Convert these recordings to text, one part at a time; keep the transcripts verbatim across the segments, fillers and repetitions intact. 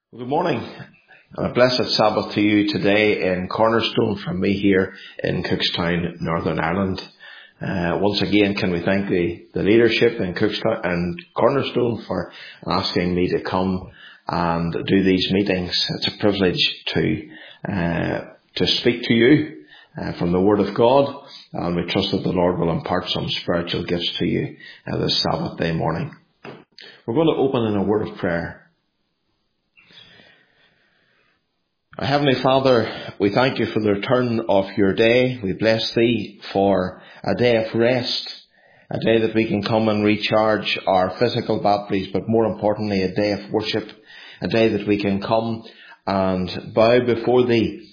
Good morning and a blessed Sabbath to you today in Cornerstone from me here in Cookstown, Northern Ireland. Uh, once again, can we thank the, the leadership in Cookstown and Cornerstone for asking me to come and do these meetings. It's a privilege to uh, to speak to you uh, from the Word of God, and we trust that the Lord will impart some spiritual gifts to you uh, this Sabbath day morning. We're going to open in a word of prayer. Our Heavenly Father, we thank you for the return of your day. We bless thee for a day of rest, a day that we can come and recharge our physical batteries, but more importantly, a day of worship, a day that we can come and bow before thee,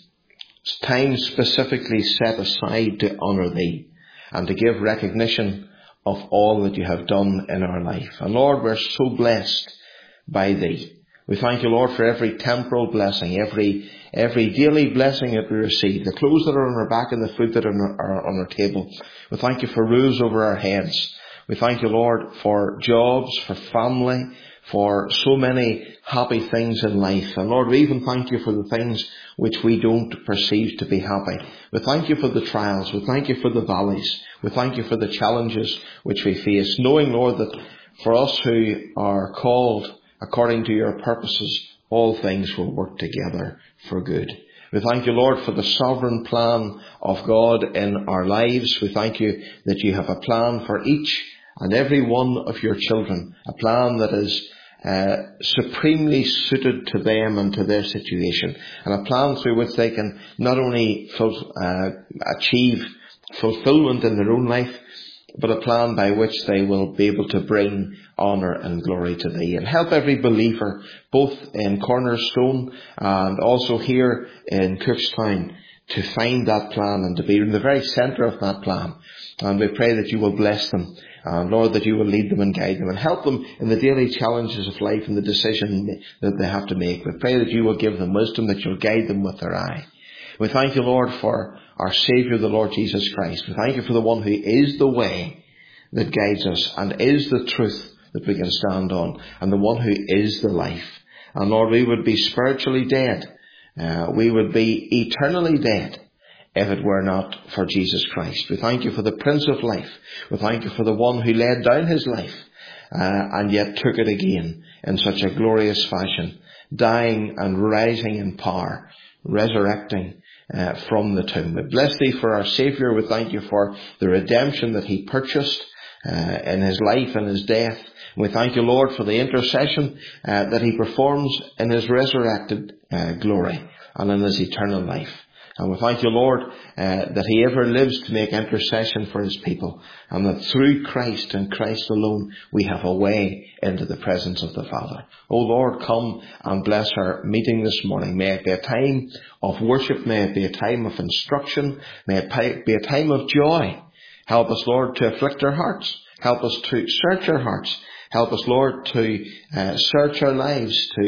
time specifically set aside to honour thee and to give recognition of all that you have done in our life. And Lord, we're so blessed by thee. We thank you, Lord, for every temporal blessing, every every daily blessing that we receive, the clothes that are on our back and the food that are on our table. We thank you for roofs over our heads. We thank you, Lord, for jobs, for family, for so many happy things in life. And Lord, we even thank you for the things which we don't perceive to be happy. We thank you for the trials. We thank you for the valleys. We thank you for the challenges which we face, knowing, Lord, that for us who are called according to your purposes, all things will work together for good. We thank you, Lord, for the sovereign plan of God in our lives. We thank you that you have a plan for each and every one of your children, a plan that is uh, supremely suited to them and to their situation, and a plan through which they can not only ful- uh, achieve fulfillment in their own life, but a plan by which they will be able to bring honour and glory to thee. And help every believer, both in Cornerstone and also here in Cookstown, to find that plan and to be in the very centre of that plan. And we pray that you will bless them, and Lord, that you will lead them and guide them and help them in the daily challenges of life and the decision that they have to make. We pray that you will give them wisdom, that you'll guide them with their eye. We thank you, Lord, for our Saviour, the Lord Jesus Christ. We thank you for the one who is the way that guides us and is the truth that we can stand on, and the one who is the life. And Lord, we would be spiritually dead. Uh, we would be eternally dead if it were not for Jesus Christ. We thank you for the Prince of Life. We thank you for the one who laid down his life uh, and yet took it again in such a glorious fashion, dying and rising in power, resurrecting Uh, from the tomb. We bless thee for our Saviour. We thank you for the redemption that he purchased uh, in his life and his death. We thank you, Lord, for the intercession uh, that he performs in his resurrected uh, glory and in his eternal life. And we thank you, Lord, uh, that he ever lives to make intercession for his people, and that through Christ and Christ alone we have a way into the presence of the Father. Oh Lord, come and bless our meeting this morning. May it be a time of worship. May it be a time of instruction. May it be a time of joy. Help us, Lord, to afflict our hearts. Help us to search our hearts. Help us, Lord, to uh, search our lives, to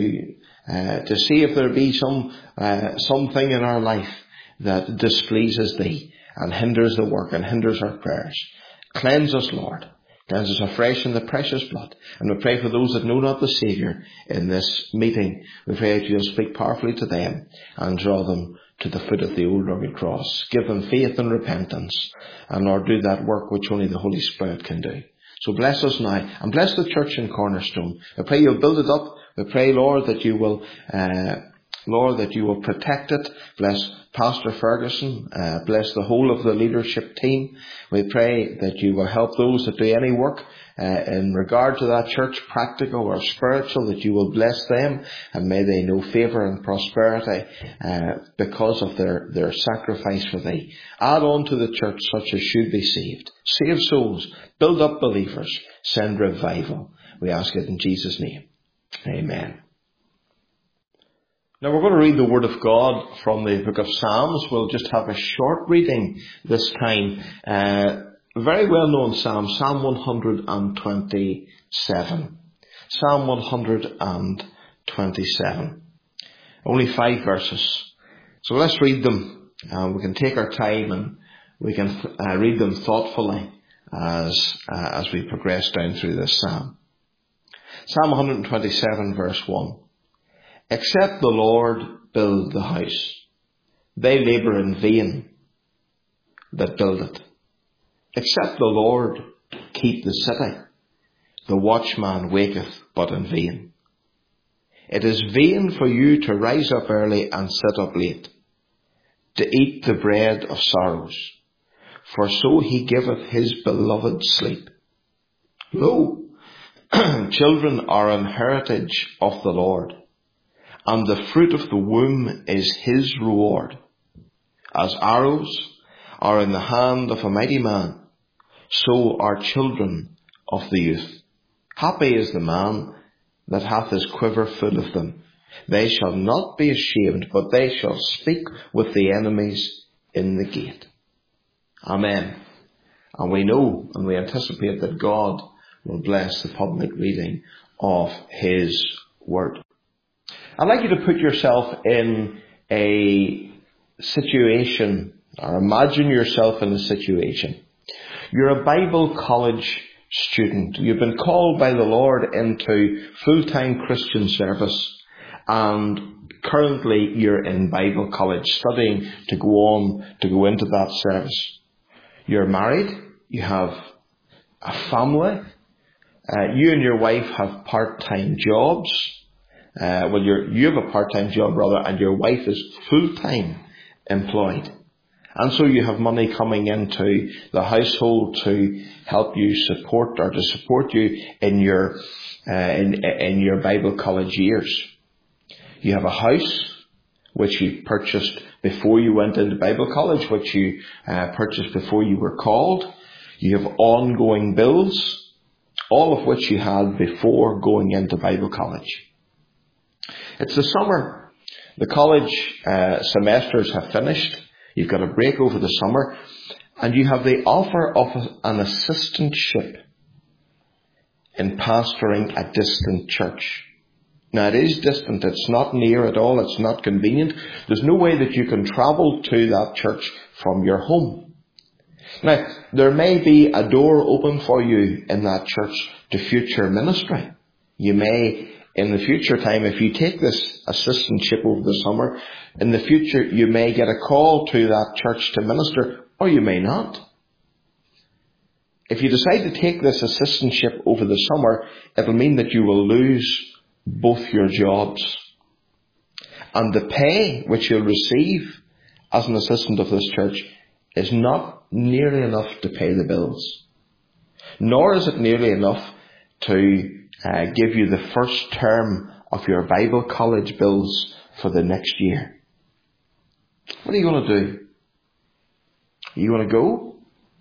uh, to see if there be some uh, something in our life that displeases thee and hinders the work and hinders our prayers. Cleanse us, Lord. Cleanse us afresh in the precious blood. And we pray for those that know not the Saviour in this meeting. We pray that you'll speak powerfully to them and draw them to the foot of the old rugged cross. Give them faith and repentance. And Lord, do that work which only the Holy Spirit can do. So bless us now, and bless the church in Cornerstone. I pray you'll build it up. We pray, Lord, that you will uh, Lord, that you will protect it. Bless Pastor Ferguson. Uh, bless the whole of the leadership team. We pray that you will help those that do any work uh, in regard to that church, practical or spiritual, that you will bless them, and may they know favour and prosperity uh, because of their, their sacrifice for thee. Add on to the church such as should be saved. Save souls. Build up believers. Send revival. We ask it in Jesus' name. Amen. Now we're going to read the Word of God from the book of Psalms. We'll just have a short reading this time. Uh, very well known Psalm, Psalm one twenty-seven. Psalm one twenty-seven. Only five verses. So let's read them. Uh, we can take our time and we can uh, read them thoughtfully as, uh, as we progress down through this Psalm. Psalm one twenty-seven verse one. Except the Lord build the house, they labour in vain that build it. Except the Lord keep the city, the watchman waketh but in vain. It is vain for you to rise up early and sit up late, to eat the bread of sorrows, for so he giveth his beloved sleep. Lo, children are an heritage of the Lord, and the fruit of the womb is his reward. As arrows are in the hand of a mighty man, so are children of the youth. Happy is the man that hath his quiver full of them. They shall not be ashamed, but they shall speak with the enemies in the gate. Amen. And we know and we anticipate that God will bless the public reading of his word. I'd like you to put yourself in a situation, or imagine yourself in a situation. You're a Bible college student. You've been called by the Lord into full-time Christian service, and currently you're in Bible college studying to go on to go into that service. You're married, you have a family, uh, you and your wife have part-time jobs. Uh, well, you're, you have a part-time job, rather, and your wife is full-time employed. And so you have money coming into the household to help you support, or to support you in your uh, in, in your Bible college years. You have a house which you purchased before you went into Bible college, which you uh, purchased before you were called. You have ongoing bills, all of which you had before going into Bible college. It's the summer. The college uh, semesters have finished. You've got a break over the summer, and you have the offer of an assistantship in pastoring a distant church. Now, it is distant. It's not near at all. It's not convenient. There's no way that you can travel to that church from your home. Now, there may be a door open for you in that church to future ministry. You may, in the future time, if you take this assistantship over the summer, in the future you may get a call to that church to minister, or you may not. If you decide to take this assistantship over the summer, it'll mean that you will lose both your jobs. And the pay which you'll receive as an assistant of this church is not nearly enough to pay the bills. Nor is it nearly enough to uh, give you the first term of your Bible college bills for the next year. What are you going to do? Are you going to go?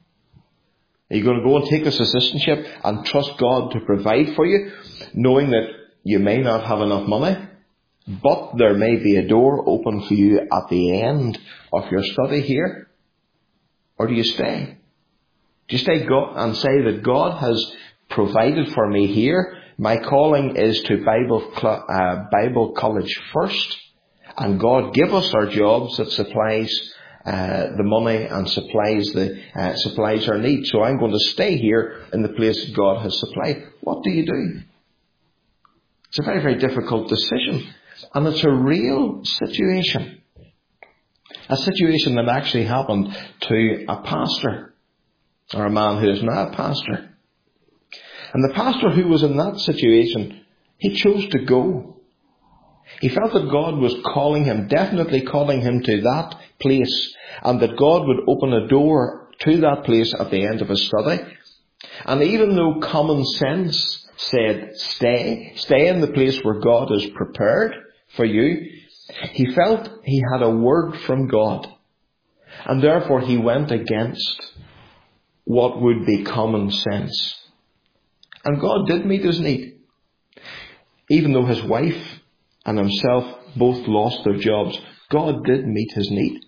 Are you going to go and take this assistantship and trust God to provide for you, knowing that you may not have enough money, but there may be a door open for you at the end of your study here? Or do you stay? Do you stay go and say that God has provided for me here? My calling is to Bible cl- uh, Bible college first, and God give us our jobs that supplies uh, the money and supplies the uh, supplies our needs. So I'm going to stay here in the place that God has supplied. What do you do? It's a very, very difficult decision, and it's a real situation. A situation that actually happened to a pastor, or a man who is now a pastor. And the pastor who was in that situation, he chose to go. He felt that God was calling him, definitely calling him to that place, and that God would open a door to that place at the end of his study. And even though common sense said, stay, stay in the place where God has prepared for you, he felt he had a word from God. And therefore he went against what would be common sense. And God did meet his need. Even though his wife and himself both lost their jobs, God did meet his need.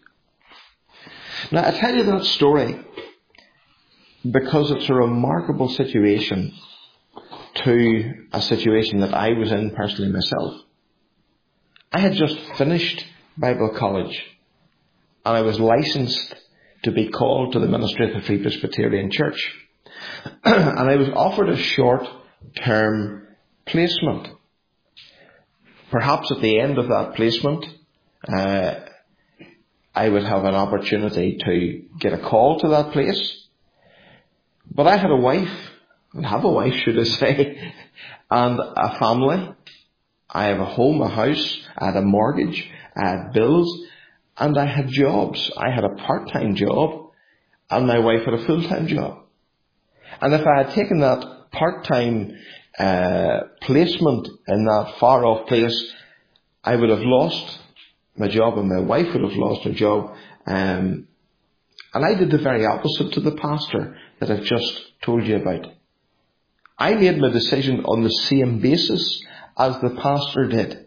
Now, I tell you that story because it's a remarkable situation to a situation that I was in personally myself. I had just finished Bible college, and I was licensed to be called to the ministry of the Free Presbyterian Church. And I was offered a short-term placement. Perhaps at the end of that placement, uh, I would have an opportunity to get a call to that place. But I had a wife, and have a wife, should I say, and a family. I have a home, a house, I had a mortgage, I had bills, and I had jobs. I had a part-time job, and my wife had a full-time job. And if I had taken that part-time uh, placement in that far-off place, I would have lost my job, and my wife would have lost her job. Um, and I did the very opposite to the pastor that I've just told you about. I made my decision on the same basis as the pastor did.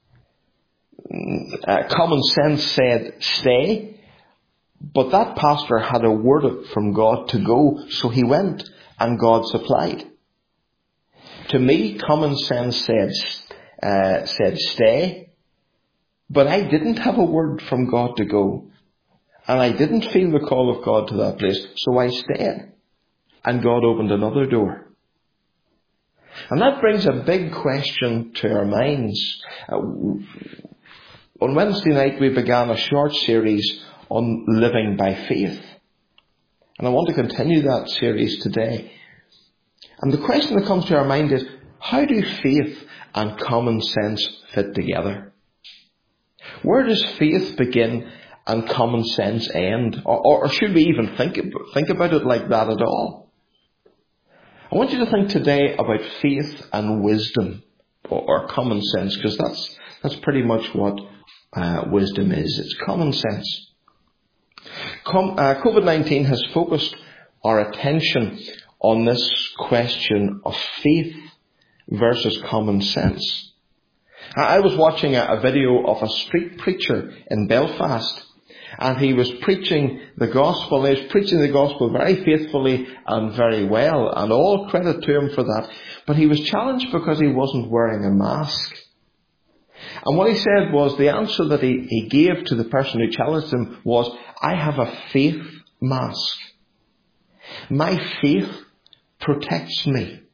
Uh, common sense said stay, but that pastor had a word from God to go, so he went, and God supplied. To me, common sense said uh, said stay, but I didn't have a word from God to go, and I didn't feel the call of God to that place, so I stayed, and God opened another door. And that brings a big question to our minds. Uh, on Wednesday night we began a short series on living by faith. And I want to continue that series today. And the question that comes to our mind is, how do faith and common sense fit together? Where does faith begin and common sense end? Or, or should we even think, think about it like that at all? I want you to think today about faith and wisdom, or, or common sense, because that's that's pretty much what uh, wisdom is. It's common sense. Com- uh, COVID nineteen has focused our attention on this question of faith versus common sense. I, I was watching a, a video of a street preacher in Belfast, and he was preaching the gospel. He was preaching the gospel very faithfully and very well, and all credit to him for that. But he was challenged because he wasn't wearing a mask. And what he said was, the answer that he, he gave to the person who challenged him was, I have a faith mask. My faith protects me.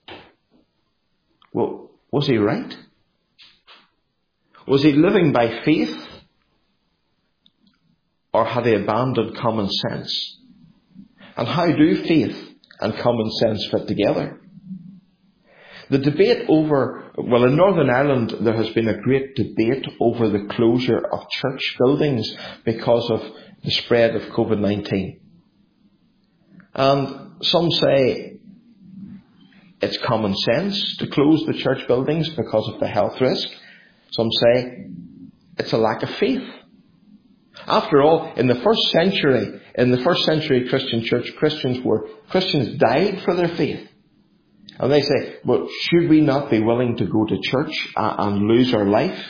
Well, was he right? Was he living by faith? Or had he abandoned common sense? And how do faith and common sense fit together? The debate over, well, in Northern Ireland there has been a great debate over the closure of church buildings because of the spread of COVID nineteen. And some say it's common sense to close the church buildings because of the health risk. Some say it's a lack of faith. After all, in the first century, in the first century Christian church, Christians were, Christians died for their faith. And they say, well, should we not be willing to go to church and lose our life?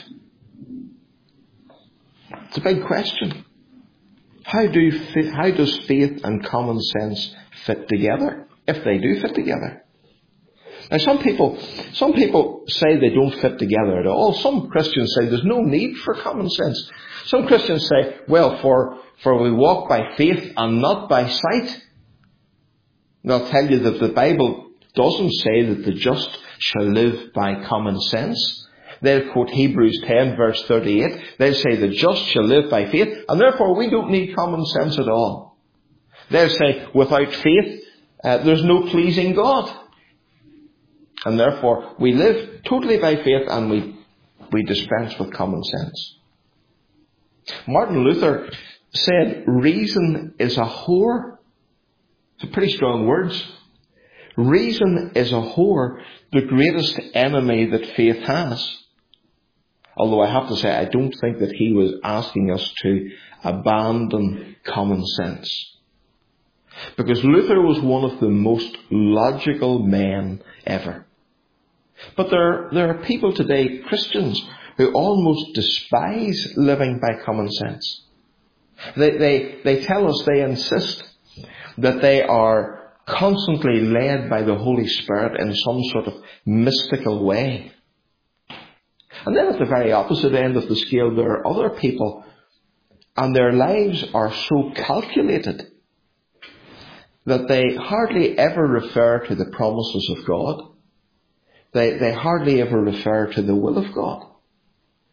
It's a big question. How do, how does faith and common sense fit together? If they do fit together. Now some people, some people say they don't fit together at all. Some Christians say there's no need for common sense. Some Christians say, well, for, for we walk by faith and not by sight. And I'll tell you that the Bible doesn't say that the just shall live by common sense. They'll quote Hebrews ten verse thirty-eight. They'll say the just shall live by faith, and therefore we don't need common sense at all. They'll say without faith, uh, there's no pleasing God. And therefore, we live totally by faith and we, we dispense with common sense. Martin Luther said, reason is a whore. It's pretty strong words. Reason is a whore, the greatest enemy that faith has. Although I have to say, I don't think that he was asking us to abandon common sense. Because Luther was one of the most logical men ever. But there, there are people today, Christians, who almost despise living by common sense. They, they, they tell us, they insist that they are constantly led by the Holy Spirit in some sort of mystical way. And then at the very opposite end of the scale, there are other people, and their lives are so calculated that they hardly ever refer to the promises of God. They, they hardly ever refer to the will of God.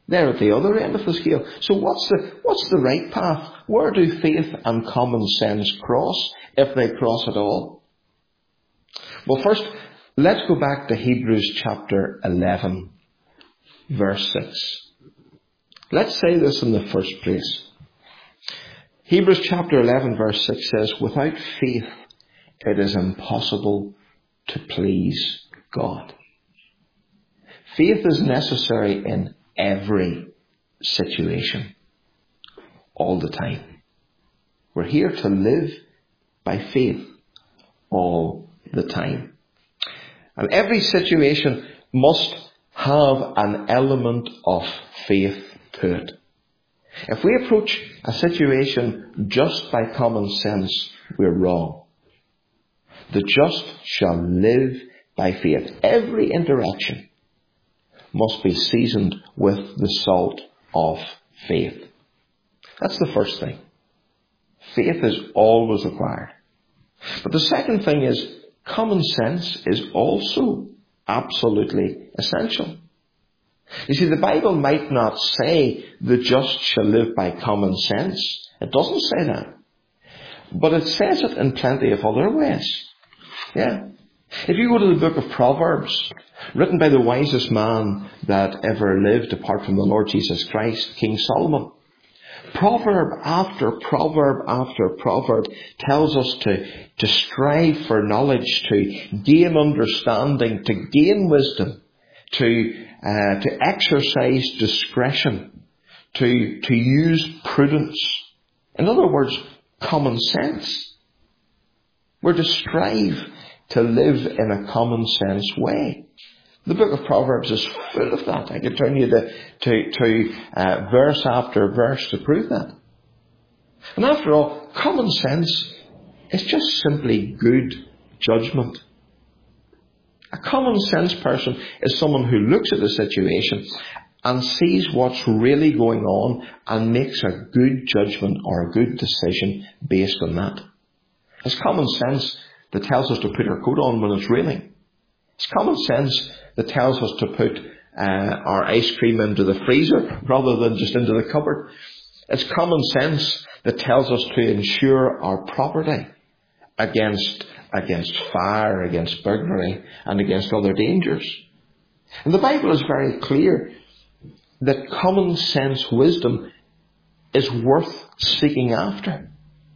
They're at the other end of the scale. So what's the, what's the right path? Where do faith and common sense cross, if they cross at all? Well, first, let's go back to Hebrews chapter eleven, verse six. Let's say this in the first place. Hebrews chapter eleven, verse six says, without faith, it is impossible to please God. Faith is necessary in every situation, all the time. We're here to live by faith all the time. And every situation must have an element of faith to it. If we approach a situation just by common sense, we're wrong. The just shall live by faith. Every interaction must be seasoned with the salt of faith. That's the first thing. Faith is always required. But the second thing is, common sense is also absolutely essential. You see, the Bible might not say the just shall live by common sense. It doesn't say that. But it says it in plenty of other ways. Yeah. If you go to the book of Proverbs, written by the wisest man that ever lived apart from the Lord Jesus Christ, King Solomon, proverb after proverb after proverb tells us to, to strive for knowledge, to gain understanding, to gain wisdom, to uh, to exercise discretion, to to use prudence. In other words, common sense. We're to strive to live in a common sense way. The book of Proverbs is full of that. I could turn you to, to, to uh, verse after verse to prove that. And after all, common sense is just simply good judgment. A common sense person is someone who looks at the situation and sees what's really going on and makes a good judgment or a good decision based on that. It's common sense that tells us to put our coat on when it's raining. It's common sense that tells us to put uh, our ice cream into the freezer rather than just into the cupboard. It's common sense that tells us to insure our property against against fire, against burglary, and against other dangers. And the Bible is very clear that common sense wisdom is worth seeking after.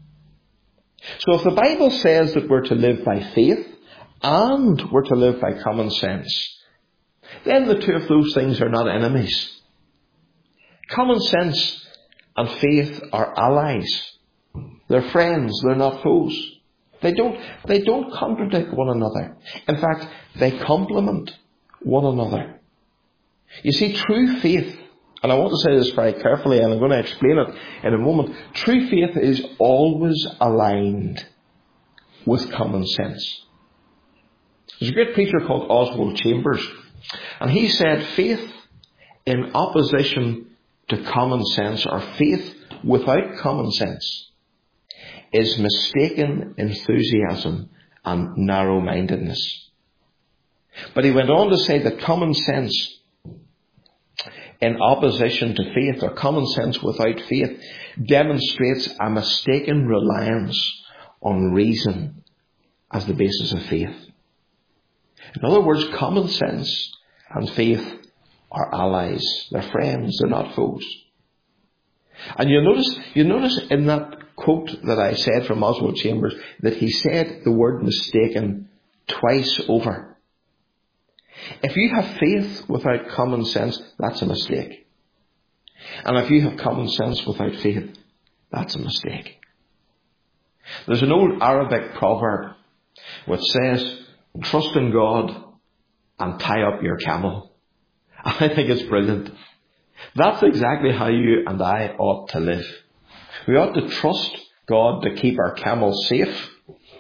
So if the Bible says that we're to live by faith and we're to live by common sense, then the two of those things are not enemies. Common sense and faith are allies. They're friends, they're not foes. They don't, they don't contradict one another. In fact, they complement one another. You see, true faith, and I want to say this very carefully, and I'm going to explain it in a moment. True faith is always aligned with common sense. There's a great preacher called Oswald Chambers, and he said faith in opposition to common sense, or faith without common sense, is mistaken enthusiasm and narrow-mindedness. But he went on to say that common sense in opposition to faith, or common sense without faith, demonstrates a mistaken reliance on reason as the basis of faith. In other words, common sense and faith are allies. They're friends, they're not foes. And you'll notice, you'll notice in that quote that I said from Oswald Chambers that he said the word mistaken twice over. If you have faith without common sense, that's a mistake. And if you have common sense without faith, that's a mistake. There's an old Arabic proverb which says, trust in God and tie up your camel. I think it's brilliant. That's exactly how you and I ought to live. We ought to trust God to keep our camel safe,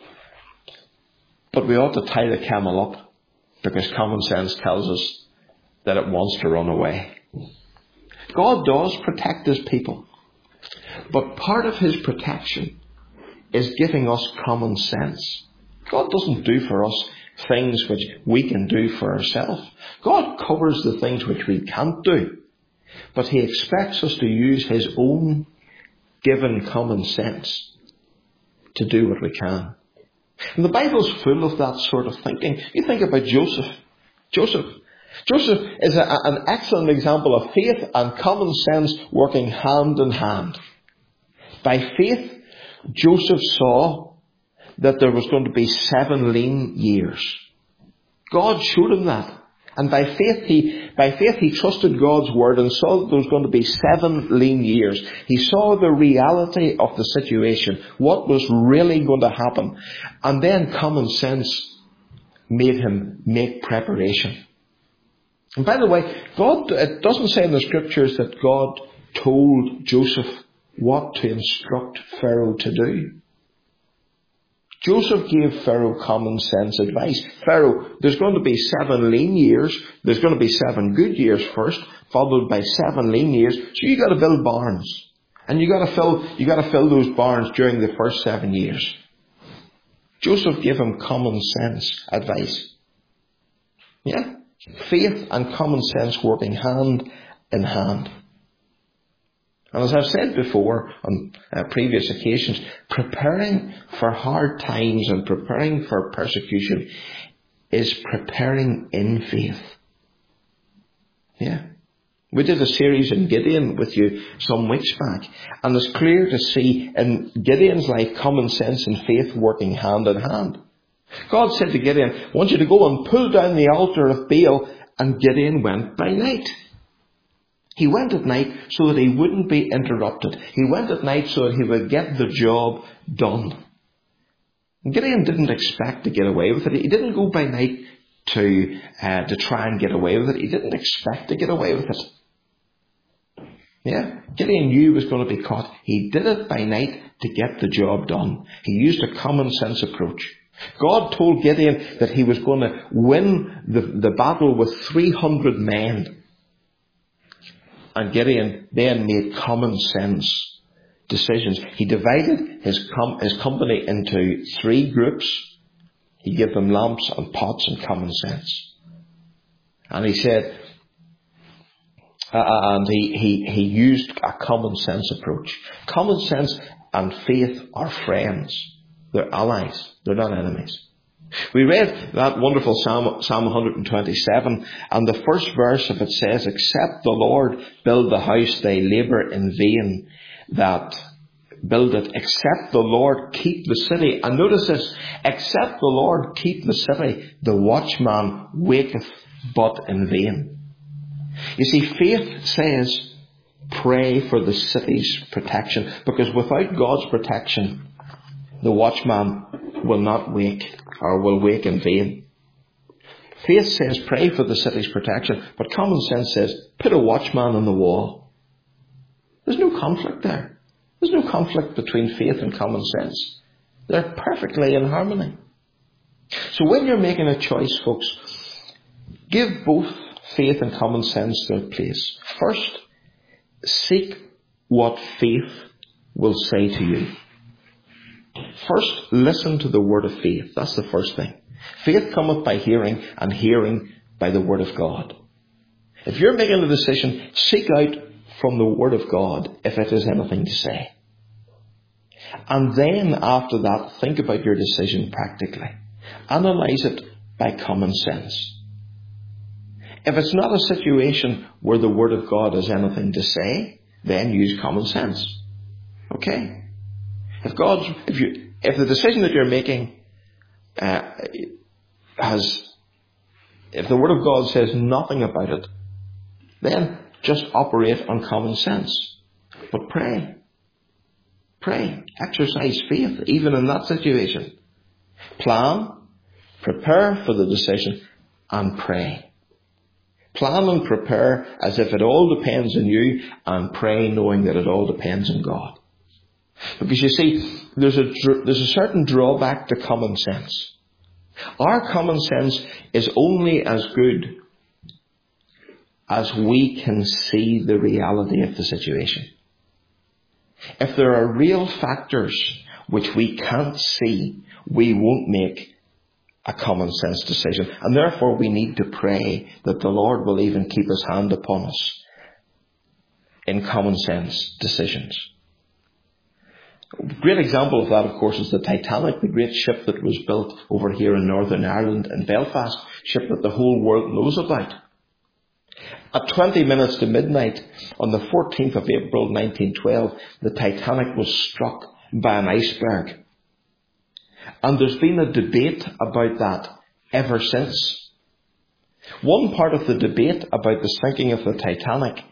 but we ought to tie the camel up because common sense tells us that it wants to run away. God does protect his people, but part of his protection is giving us common sense. God doesn't do for us things which we can do for ourselves. God covers the things which we can't do. But he expects us to use his own given common sense to do what we can. And the Bible's full of that sort of thinking. You think about Joseph. Joseph. Joseph is a, an excellent example of faith and common sense working hand in hand. By faith, Joseph saw that there was going to be seven lean years. God showed him that. And by faith he, by faith he trusted God's word and saw that there was going to be seven lean years. He saw the reality of the situation, what was really going to happen. And then common sense made him make preparation. And by the way, God, it doesn't say in the scriptures that God told Joseph what to instruct Pharaoh to do. Joseph gave Pharaoh common sense advice. Pharaoh, there's going to be seven lean years. There's going to be seven good years first, followed by seven lean years. So you got to build barns, and you got to fill you got to fill those barns during the first seven years. Joseph gave him common sense advice. Yeah, faith and common sense working hand in hand. And as I've said before on uh, previous occasions, preparing for hard times and preparing for persecution is preparing in faith. Yeah. We did a series in Gideon with you some weeks back, and it's clear to see in Gideon's life common sense and faith working hand in hand. God said to Gideon, I want you to go and pull down the altar of Baal, and Gideon went by night. He went at night so that he wouldn't be interrupted. He went at night so that he would get the job done. Gideon didn't expect to get away with it. He didn't go by night to uh, to try and get away with it. He didn't expect to get away with it. Yeah, Gideon knew he was going to be caught. He did it by night to get the job done. He used a common sense approach. God told Gideon that he was going to win the, the battle with three hundred men. And Gideon then made common sense decisions. He divided his com- his company into three groups. He gave them lamps and pots and common sense. And he said, uh, and he, he, he used a common sense approach. Common sense and faith are friends. They're allies. They're not enemies. We read that wonderful Psalm, Psalm one twenty-seven, and the first verse of it says, except the Lord build the house, they labour in vain that build it. Except the Lord keep the city. And notice this, except the Lord keep the city, the watchman waketh but in vain. You see, faith says, pray for the city's protection, because without God's protection, the watchman will not wake, or will wake in vain. Faith says pray for the city's protection, but common sense says put a watchman on the wall. There's no conflict there. There's no conflict between faith and common sense. They're perfectly in harmony. So when you're making a choice, folks, give both faith and common sense their place. First, seek what faith will say to you. First, listen to the word of faith. That's the first thing. Faith cometh by hearing, and hearing by the word of God. If you're making a decision, seek out from the word of God if it has anything to say. And then after that, think about your decision practically. Analyze it by common sense. If it's not a situation where the word of God has anything to say, then use common sense. Okay? If God's, if you, if the decision that you're making uh, has, if the Word of God says nothing about it, then just operate on common sense. But pray, pray, exercise faith, even in that situation. Plan, prepare for the decision, and pray. Plan and prepare as if it all depends on you, and pray knowing that it all depends on God. Because you see, there's a, there's a certain drawback to common sense. Our common sense is only as good as we can see the reality of the situation. If there are real factors which we can't see, we won't make a common sense decision. And therefore we need to pray that the Lord will even keep his hand upon us in common sense decisions. A great example of that, of course, is the Titanic, the great ship that was built over here in Northern Ireland in Belfast, ship that the whole world knows about. At twenty minutes to midnight on the fourteenth of April nineteen twelve, the Titanic was struck by an iceberg. And there's been a debate about that ever since. One part of the debate about the sinking of the Titanic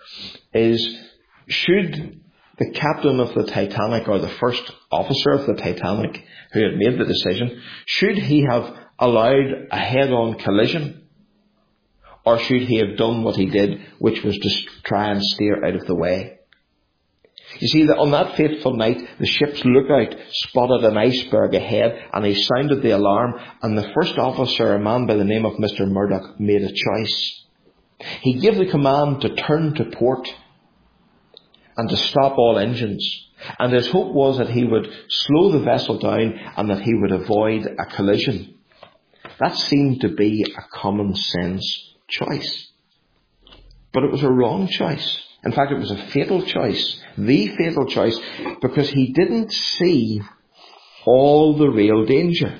is, should the captain of the Titanic, or the first officer of the Titanic who had made the decision, should he have allowed a head-on collision? Or should he have done what he did, which was to try and steer out of the way? You see, that on that fateful night, the ship's lookout spotted an iceberg ahead, and he sounded the alarm, and the first officer, a man by the name of Mister Murdoch, made a choice. He gave the command to turn to port and to stop all engines. And his hope was that he would slow the vessel down and that he would avoid a collision. That seemed to be a common sense choice. But it was a wrong choice. In fact, it was a fatal choice. The fatal choice, because he didn't see all the real danger.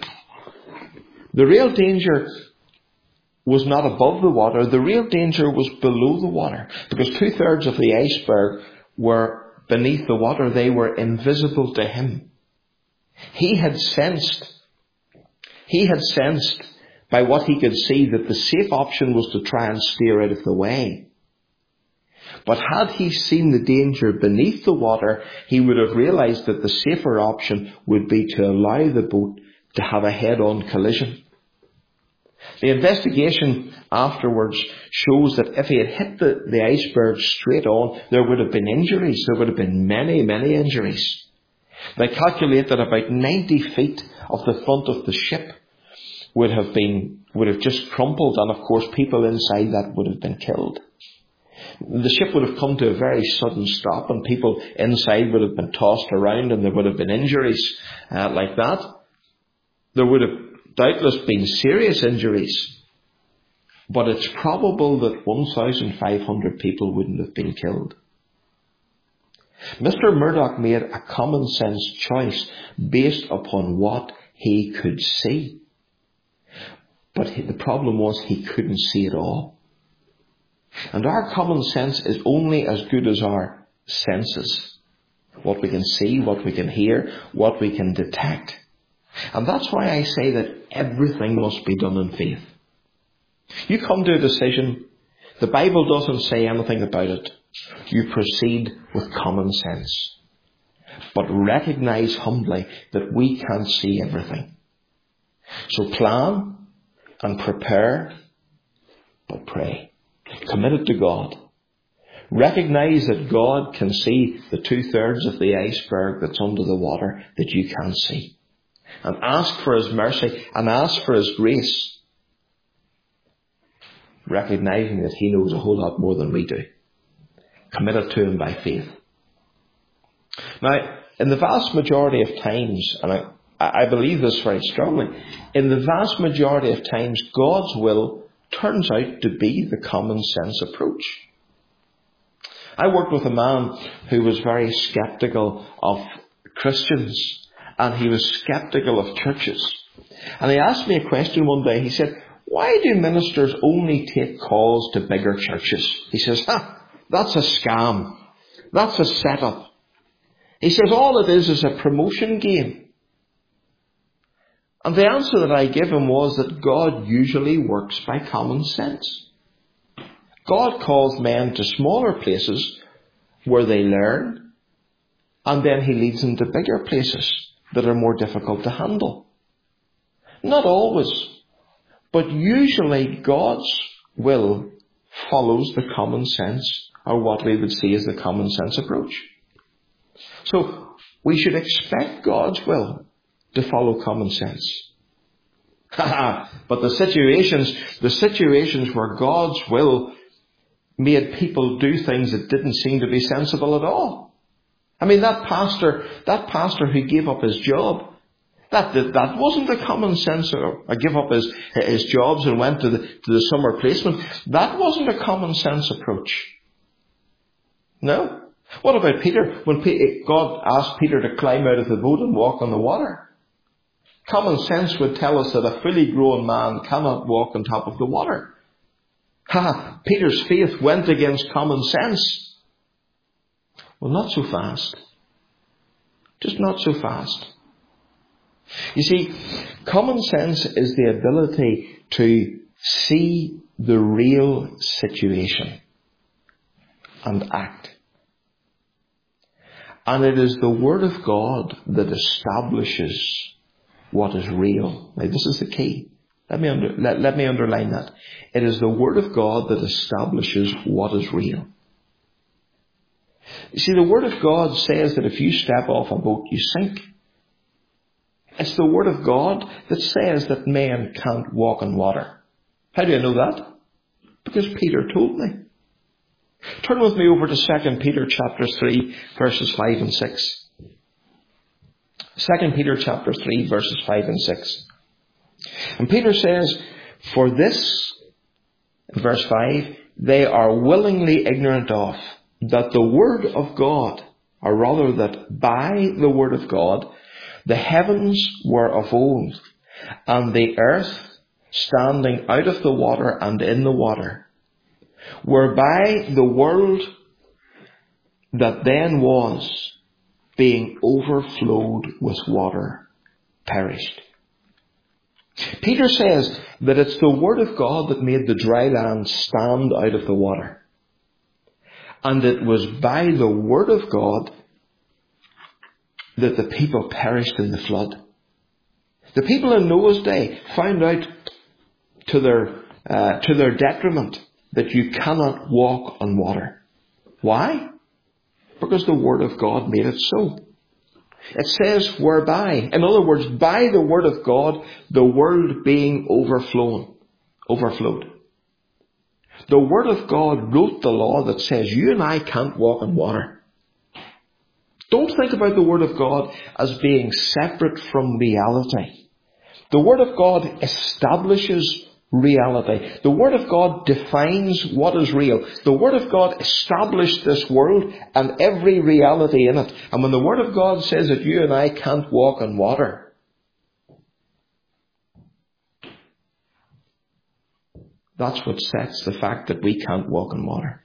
The real danger was not above the water. The real danger was below the water. Because two-thirds of the iceberg were beneath the water. They were invisible to him. He had sensed, he had sensed by what he could see that the safe option was to try and steer out of the way. But had he seen the danger beneath the water, he would have realized that the safer option would be to allow the boat to have a head-on collision. The investigation afterwards shows that if he had hit the, the iceberg straight on, there would have been injuries. There would have been many, many injuries. They calculate that about ninety feet of the front of the ship would have been, would have just crumpled, and of course people inside that would have been killed. The ship would have come to a very sudden stop, and people inside would have been tossed around, and there would have been injuries uh, like that. There would have doubtless been serious injuries, but it's probable that one thousand five hundred people wouldn't have been killed. Mister Murdoch made a common sense choice based upon what he could see. But the problem was he couldn't see it all. And our common sense is only as good as our senses. What we can see, what we can hear, what we can detect. And that's why I say that everything must be done in faith. You come to a decision, the Bible doesn't say anything about it. You proceed with common sense. But recognize humbly that we can't see everything. So plan and prepare, but pray. Commit it to God. Recognize that God can see the two-thirds of the iceberg that's under the water that you can't see. And ask for His mercy and ask for His grace. Recognizing that He knows a whole lot more than we do. Commit it to Him by faith. Now, in the vast majority of times, and I, I believe this very strongly, in the vast majority of times, God's will turns out to be the common sense approach. I worked with a man who was very sceptical of Christians, and he was sceptical of churches. And he asked me a question one day. He said, why do ministers only take calls to bigger churches? He says, ha, that's a scam. That's a setup. He says, all it is is a promotion game. And the answer that I gave him was that God usually works by common sense. God calls men to smaller places where they learn, and then He leads them to bigger places that are more difficult to handle. Not always, but usually God's will follows the common sense, or what we would see as the common sense approach. So we should expect God's will to follow common sense. But the situations, the situations where God's will made people do things that didn't seem to be sensible at all. I mean, that pastor, that pastor who gave up his job, that that, that wasn't a common sense. Or, or give up his his jobs and went to the to the summer placement. That wasn't a common sense approach. No. What about Peter? When Pe- God asked Peter to climb out of the boat and walk on the water, common sense would tell us that a fully grown man cannot walk on top of the water. Ha! Peter's faith went against common sense. Well, not so fast. Just not so fast. You see, common sense is the ability to see the real situation and act. And it is the Word of God that establishes what is real. Now, this is the key. Let me under, let, let me underline that. It is the Word of God that establishes what is real. You see, the Word of God says that if you step off a boat, you sink. It's the Word of God that says that men can't walk on water. How do I know that? Because Peter told me. Turn with me over to Second Peter chapter three, verses five and six. Second Peter chapter three, verses five and six. And Peter says, for this, in verse five, they are willingly ignorant of, that the Word of God, or rather that by the Word of God, the heavens were of old, and the earth standing out of the water and in the water, whereby the world that then was, being overflowed with water, perished. Peter says that it's the Word of God that made the dry land stand out of the water. And it was by the Word of God that the people perished in the flood. The people in Noah's day found out to their uh, to their detriment that you cannot walk on water. Why? Because the Word of God made it so. It says whereby, in other words, by the Word of God, the world being overflown, overflowed. The Word of God wrote the law that says you and I can't walk on water. Don't think about the Word of God as being separate from reality. The Word of God establishes reality. The Word of God defines what is real. The Word of God established this world and every reality in it. And when the Word of God says that you and I can't walk on water, that's what sets the fact that we can't walk on water.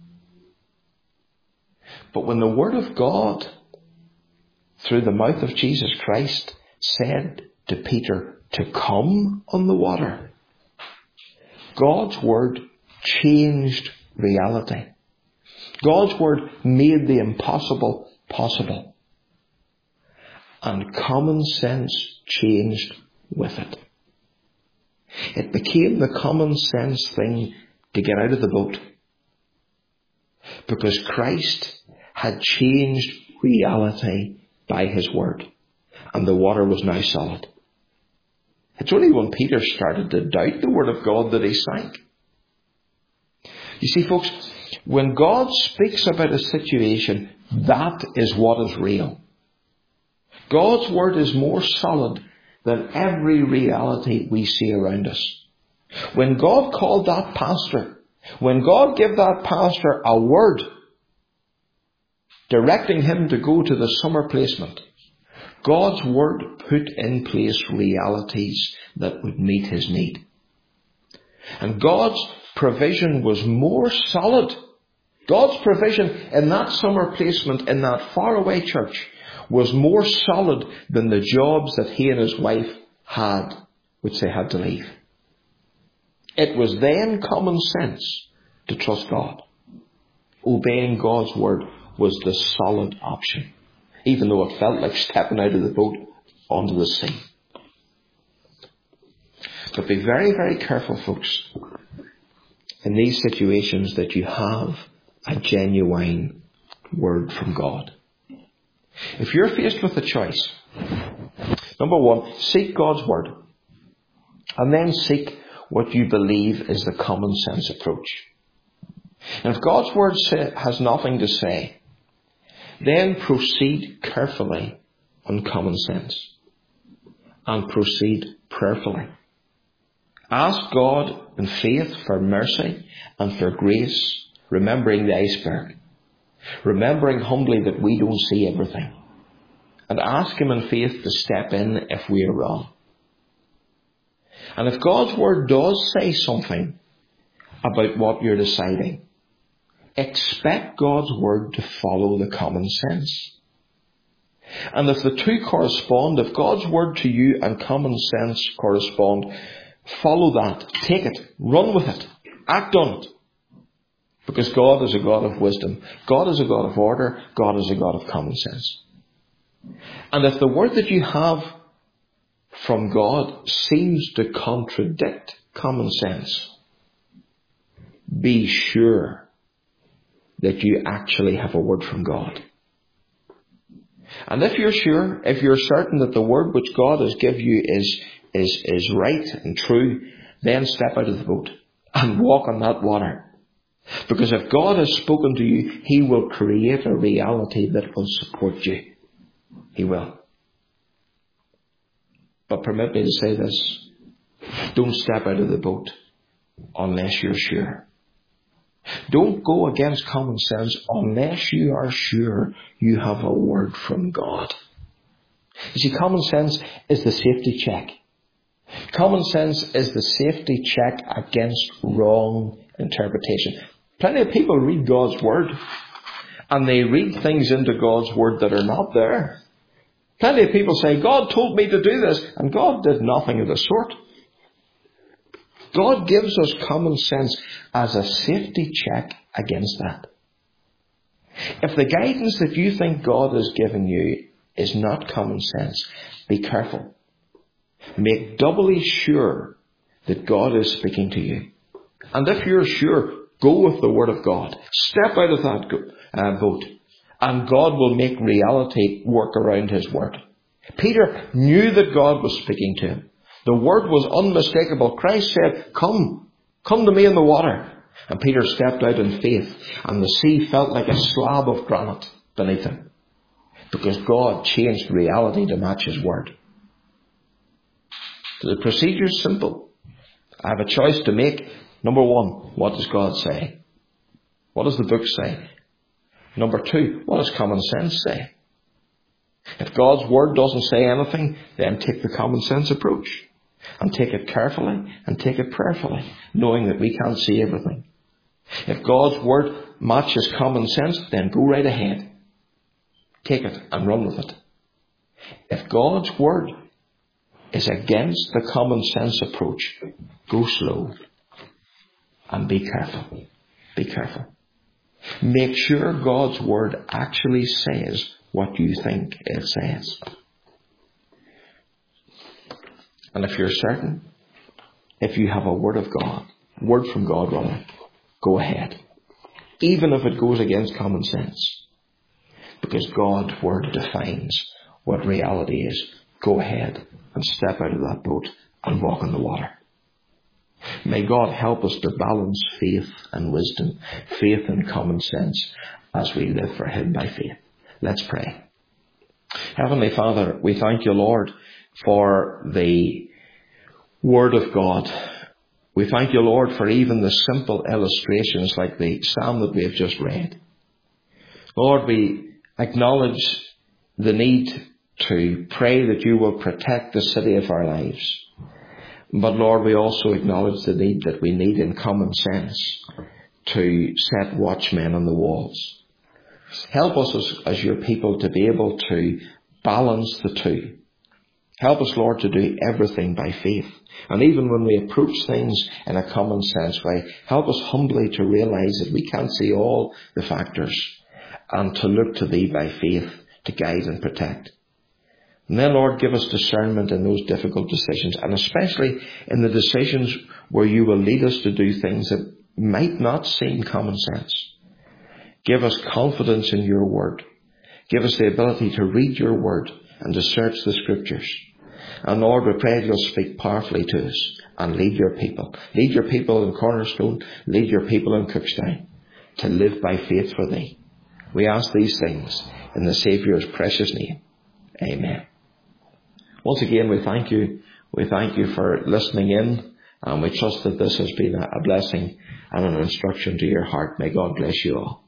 But when the Word of God, through the mouth of Jesus Christ, said to Peter to come on the water, God's Word changed reality. God's Word made the impossible possible. And common sense changed with it. It became the common sense thing to get out of the boat. Because Christ had changed reality by His Word. And the water was now solid. It's only when Peter started to doubt the Word of God that he sank. You see, folks, when God speaks about a situation, that is what is real. God's Word is more solid than every reality we see around us. When God called that pastor, when God gave that pastor a word directing him to go to the summer placement, God's Word put in place realities that would meet his need. And God's provision was more solid. God's provision in that summer placement in that faraway church was more solid than the jobs that he and his wife had, which they had to leave. It was then common sense to trust God. Obeying God's Word was the solid option, even though it felt like stepping out of the boat onto the sea. But be very, very careful, folks, in these situations that you have a genuine word from God. If you're faced with a choice, number one, seek God's Word. And then seek what you believe is the common sense approach. And if God's Word say, has nothing to say, then proceed carefully on common sense. And proceed prayerfully. Ask God in faith for mercy and for grace, remembering the iceberg. remembering humbly that we don't see everything, and ask Him in faith to step in if we are wrong. And if God's Word does say something about what you're deciding, expect God's Word to follow the common sense. And if the two correspond, if God's Word to you and common sense correspond, follow that. Take it. Run with it. Act on it. Because God is a God of wisdom. God is a God of order. God is a God of common sense. And if the word that you have from God seems to contradict common sense, be sure that you actually have a word from God. And if you're sure, if you're certain that the word which God has given you is, is, is right and true, then step out of the boat and walk on that water. Because if God has spoken to you, He will create a reality that will support you. He will. But permit me to say this. Don't step out of the boat unless you're sure. Don't go against common sense unless you are sure you have a word from God. You see, common sense is the safety check. Common sense is the safety check against wrong interpretation. Plenty of people read God's Word and they read things into God's Word that are not there. Plenty of people say, God told me to do this, and God did nothing of the sort. God gives us common sense as a safety check against that. If the guidance that you think God has given you is not common sense, be careful. Make doubly sure that God is speaking to you. And if you're sure, go with the Word of God. Step out of that uh, boat. And God will make reality work around His Word. Peter knew that God was speaking to him. The Word was unmistakable. Christ said, come, come to me in the water. And Peter stepped out in faith, and the sea felt like a slab of granite beneath him. Because God changed reality to match His Word. So the procedure is simple. I have a choice to make. Number one, what does God say? What does the book say? Number two, what does common sense say? If God's Word doesn't say anything, then take the common sense approach. And take it carefully and take it prayerfully, knowing that we can't see everything. If God's Word matches common sense, then go right ahead. Take it and run with it. If God's Word is against the common sense approach, go slow and be careful. Be careful. Make sure God's Word actually says what you think it says. And if you're certain, if you have a word of God, word from God rather, go ahead. Even if it goes against common sense. Because God's Word defines what reality is. Go ahead and step out of that boat and walk on the water. May God help us to balance faith and wisdom, faith and common sense as we live for Him by faith. Let's pray. Heavenly Father, we thank you, Lord, for the Word of God. We thank you, Lord, for even the simple illustrations like the psalm that we have just read. Lord, we acknowledge the need to pray that you will protect the city of our lives. But Lord, we also acknowledge the need that we need in common sense to set watchmen on the walls. Help us as, as your people to be able to balance the two. Help us, Lord, to do everything by faith. And even when we approach things in a common sense way, help us humbly to realize that we can't see all the factors and to look to Thee by faith to guide and protect. And then, Lord, give us discernment in those difficult decisions, and especially in the decisions where you will lead us to do things that might not seem common sense. Give us confidence in your word. Give us the ability to read your word and to search the scriptures. And Lord, we pray that you'll speak powerfully to us and lead your people. Lead your people in Cornerstone. Lead your people in Cookstown to live by faith for thee. We ask these things in the Saviour's precious name. Amen. Once again, we thank you. We thank you for listening in, and we trust that this has been a blessing and an instruction to your heart. May God bless you all.